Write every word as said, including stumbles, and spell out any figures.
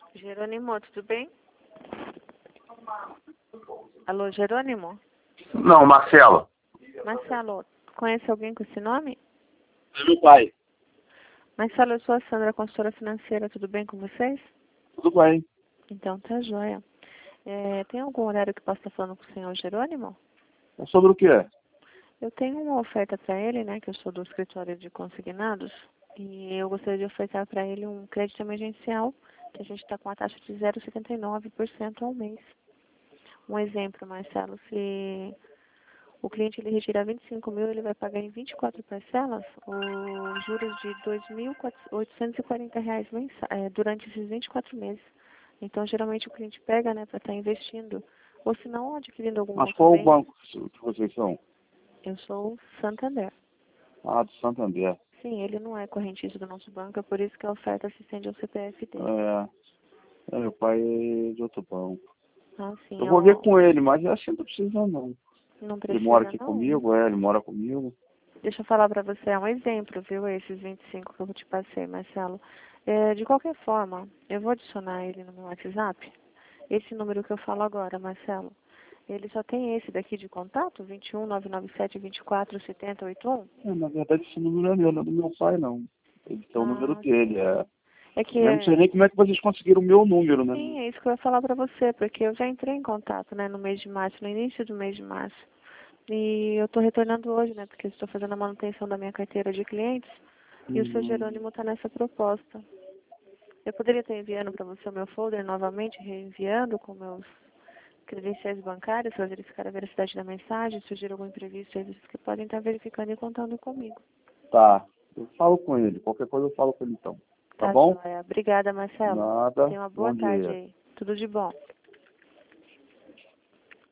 Jerônimo, tudo bem? Alô, Jerônimo? Não, Marcelo. Marcelo, conhece alguém com esse nome? É meu pai. Marcelo, eu sou a Sandra, consultora financeira, tudo bem com vocês? Tudo bem. Então, tá joia. É, tem algum horário que possa estar falando com o senhor Jerônimo? É sobre o quê? Eu tenho uma oferta para ele, né, que eu sou do escritório de consignados, e eu gostaria de ofertar para ele um crédito emergencial, que a gente está com a taxa de zero vírgula setenta e nove por cento ao mês. Um exemplo, Marcelo, se o cliente ele retirar vinte e cinco mil, ele vai pagar em vinte e quatro parcelas os juros de dois mil oitocentos e quarenta reais mensa, é, durante esses vinte e quatro meses. Então, geralmente o cliente pega, né, para estar investindo, ou se não, adquirindo algum Mas outro qual o bem. banco que vocês são? Eu sou o Santander. Ah, do Santander. Sim, ele não é correntista do nosso banco, é por isso que a oferta se estende ao C P F dele. É, é, meu pai é de outro banco. Ah, sim, Eu vou ver eu com ele, mas acho que não tá precisando não. não Ele mora precisa aqui não. comigo, é, ele mora comigo. Deixa eu falar para você, é um exemplo, viu, esses vinte e cinco que eu te passei, Marcelo. É, de qualquer forma, eu vou adicionar ele no meu WhatsApp. Esse número que eu falo agora, Marcelo, ele só tem esse daqui de contato, vinte e um, nove nove sete, vinte e quatro, setenta, oitenta e um? É, na verdade esse número é meu, não é do meu pai não. Ele tem o número Ah, dele, é. é que, Eu não sei nem como é que vocês conseguiram o meu número, né? sim, é isso que eu ia falar para você, porque eu já entrei em contato, né, no mês de março, no início do mês de março. E eu estou retornando hoje, né, porque eu estou fazendo a manutenção da minha carteira de clientes e o seu Uhum. Jerônimo está nessa proposta. Eu poderia estar enviando para você o meu folder novamente, reenviando com meus credenciais bancários, para verificar a veracidade da mensagem, surgir algum imprevisto, aí vocês que podem estar verificando e contando comigo. Tá, eu falo com ele, qualquer coisa eu falo com ele então. Tá Tá, bom? joia. Obrigada, Marcelo. Nada, Tenha uma boa bom tarde dia. aí. Tudo de bom.